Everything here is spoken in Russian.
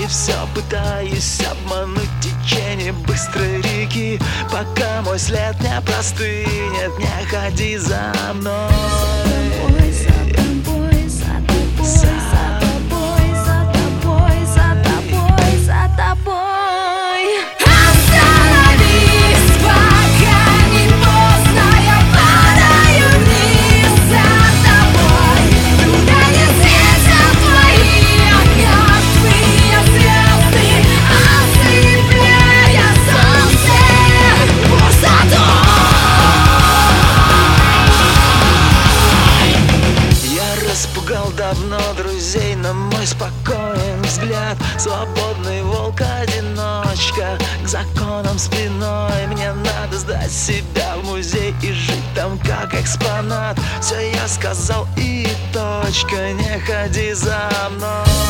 все пытаюсь обмануть течение быстрой реки. Пока мой след не простынет, не ходи за мной. Распугал давно друзей, но мой спокоен взгляд. Свободный волк-одиночка, к законам спиной. Мне надо сдать себя в музей и жить там как экспонат. Все я сказал и точка, не ходи за мной.